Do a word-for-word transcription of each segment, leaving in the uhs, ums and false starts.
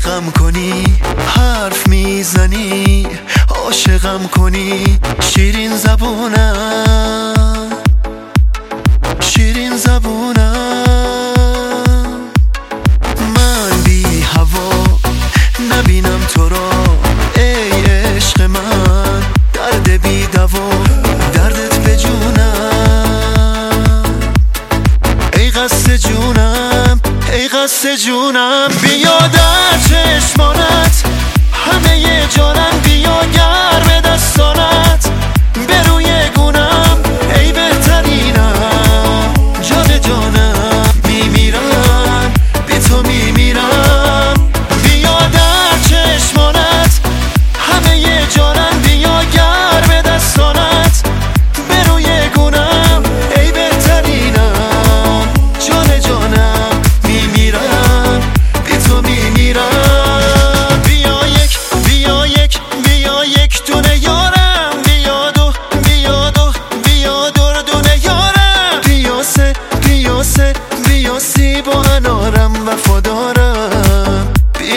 غم کنی، حرف میزنی، عاشقم کنی. شیرین زبونم، شیرین زبونم. من بی هوا نبینم تو را، ای عشق من، درد بی دوا، دردت به جونم. ای قصد جونم، ای قصد جونم. بیا در چشمانت همه جانم، بیا گرم دستانت به روی گونم. ای بهترینم، جان جانم، میمیرم بی تو میمیرم. بیا در چشمانت همه جانم، بیا گرم دستانت به روی گونم. ای بهترینم، جان جانم، میمیرم بی تو میمیرم. بیا یک، بیا یک، بیا یک دونه یارم. بیا دو، بیا دو، بیا دور دونه یارم. بیا سه، بیا سه، بیا سی با انارم. وفادارم،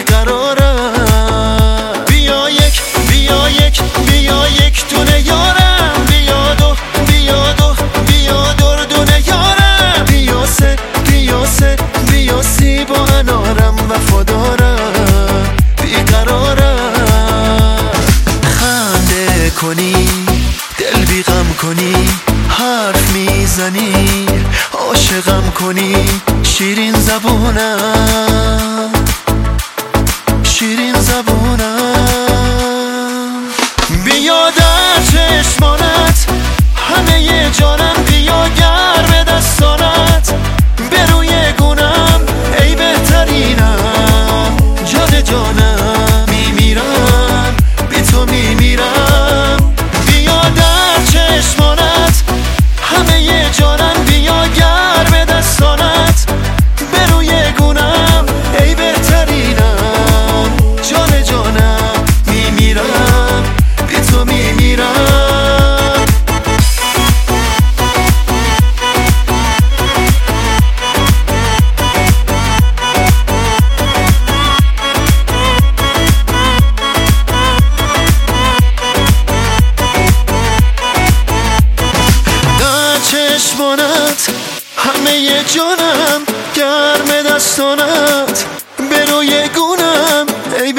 بیقرارم. بیا یک، بیا یک، بیا یک دونه یارم. بیا دو، بیا دو، بیا دور دونه یارم. بیا سه، بیا سه، بیا سی با انارم. وفادارم، بیقرارم. خنده کنی، دل بی غم کنی، حرف میزنی، عاشقم کنی. شیرین زبونم، شیرین زبونم. بیا در چشمانت همه جانم، بیا گرم دستانت به روی گونم. ای بهترینم، جان جانم، میمیرم بی تو میمیرم. بیا در چشمانت همه جانم، بیا گرم دستانت به روی گونم. ای بهترینم، جان جانم، میمیرم بی تو میمیرم. در چشمانت همه جانم، گرم دستانت به روی گونم. ای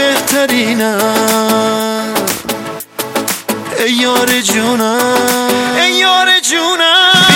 بهترینم، ای یار جونم، ای یار جونم.